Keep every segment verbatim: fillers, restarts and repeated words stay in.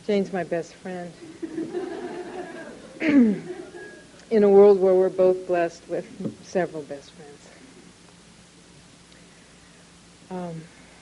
Jane's my best friend. In a world where we're both blessed with several best friends. Um,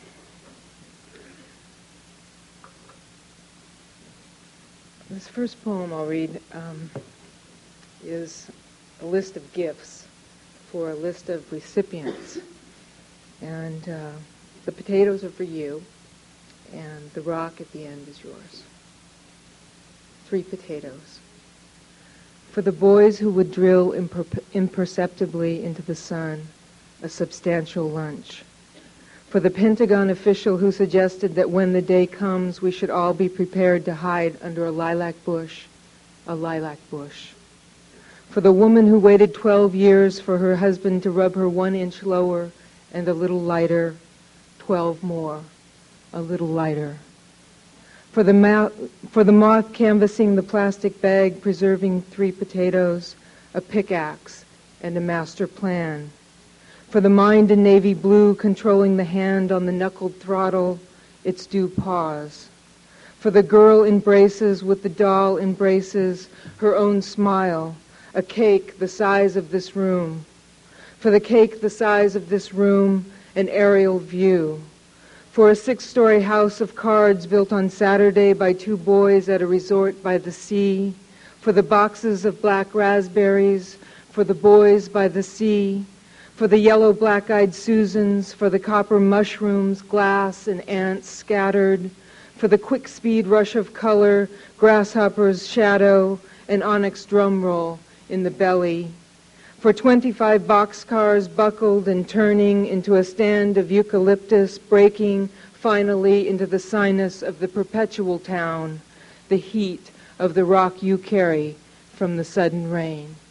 this first poem I'll read um, is a list of gifts for a list of recipients. And uh, the potatoes are for you, and the rock at the end is yours. Three potatoes. For the boys who would drill imper- imperceptibly into the sun, a substantial lunch. For the Pentagon official who suggested that when the day comes, we should all be prepared to hide under a lilac bush, a lilac bush. For the woman who waited twelve years for her husband to rub her one inch lower and a little lighter, twelve more, a little lighter. For the, ma- for the moth canvassing the plastic bag, preserving three potatoes, a pickaxe, and a master plan. For the mind in navy blue controlling the hand on the knuckled throttle, its due pause. For the girl in braces with the doll in braces, her own smile, a cake the size of this room. For the cake the size of this room, an aerial view. For a six-story house of cards built on Saturday by two boys at a resort by the sea. For the boxes of black raspberries, for the boys by the sea. For the yellow black-eyed Susans, for the copper mushrooms, glass, and ants scattered. For the quick speed rush of color, grasshoppers, shadow, and onyx drum roll in the belly. For twenty-five boxcars buckled and turning into a stand of eucalyptus, breaking finally into the sinus of the perpetual town, the heat of the rock you carry from the sudden rain.